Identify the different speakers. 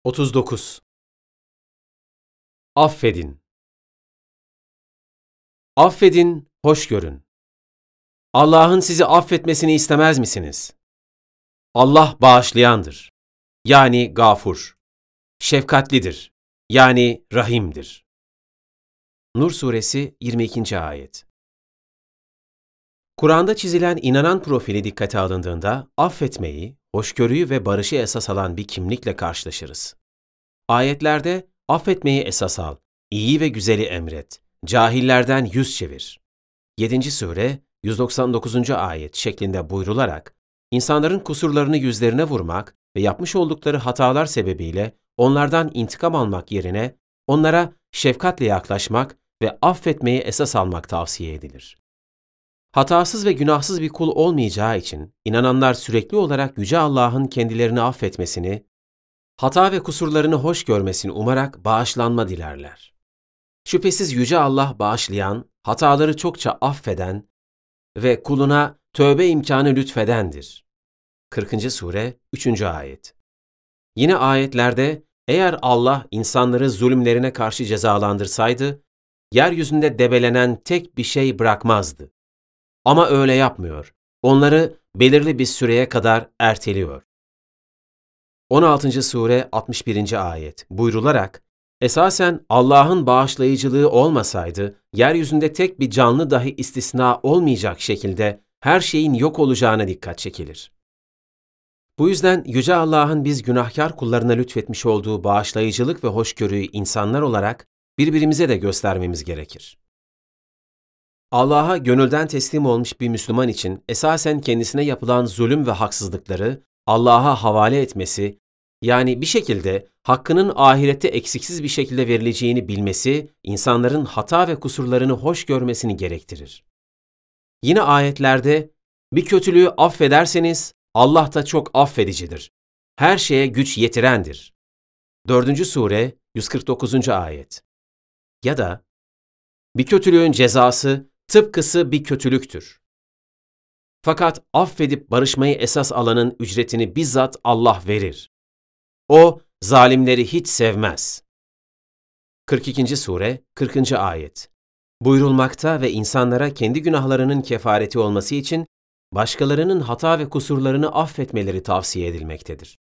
Speaker 1: 39. Affedin. Affedin, hoş görün. Allah'ın sizi affetmesini istemez misiniz? Allah bağışlayandır. Yani gafur. Şefkatlidir. Yani rahimdir. Nur Suresi 22. Ayet. Kur'an'da çizilen inanan profili dikkate alındığında affetmeyi, hoşgörüyü ve barışı esas alan bir kimlikle karşılaşırız. Ayetlerde affetmeyi esas al, iyi ve güzeli emret, cahillerden yüz çevir. 7. Sure 199. ayet şeklinde buyrularak, insanların kusurlarını yüzlerine vurmak ve yapmış oldukları hatalar sebebiyle onlardan intikam almak yerine onlara şefkatle yaklaşmak ve affetmeyi esas almak tavsiye edilir. Hatasız ve günahsız bir kul olmayacağı için inananlar sürekli olarak Yüce Allah'ın kendilerini affetmesini, hata ve kusurlarını hoş görmesini umarak bağışlanma dilerler. Şüphesiz Yüce Allah bağışlayan, hataları çokça affeden ve kuluna tövbe imkanı lütfedendir. 40. Sure 3. ayet. Yine ayetlerde eğer Allah insanları zulümlerine karşı cezalandırsaydı, yeryüzünde debelenen tek bir şey bırakmazdı. Ama öyle yapmıyor. Onları belirli bir süreye kadar erteliyor. 16. Sure 61. ayet buyrularak, esasen Allah'ın bağışlayıcılığı olmasaydı, yeryüzünde tek bir canlı dahi istisna olmayacak şekilde her şeyin yok olacağına dikkat çekilir. Bu yüzden Yüce Allah'ın biz günahkar kullarına lütfetmiş olduğu bağışlayıcılık ve hoşgörüyü insanlar olarak birbirimize de göstermemiz gerekir. Allah'a gönülden teslim olmuş bir Müslüman için esasen kendisine yapılan zulüm ve haksızlıkları Allah'a havale etmesi, yani bir şekilde hakkının ahirette eksiksiz bir şekilde verileceğini bilmesi, insanların hata ve kusurlarını hoş görmesini gerektirir. Yine ayetlerde, bir kötülüğü affederseniz Allah da çok affedicidir. Her şeye güç yetirendir. 4. Sure 149. ayet. Ya da, bir kötülüğün cezası tıpkısı bir kötülüktür. Fakat affedip barışmayı esas alanın ücretini bizzat Allah verir. O, zalimleri hiç sevmez. 42. Sure 40. ayet. Buyurulmakta ve insanlara kendi günahlarının kefareti olması için başkalarının hata ve kusurlarını affetmeleri tavsiye edilmektedir.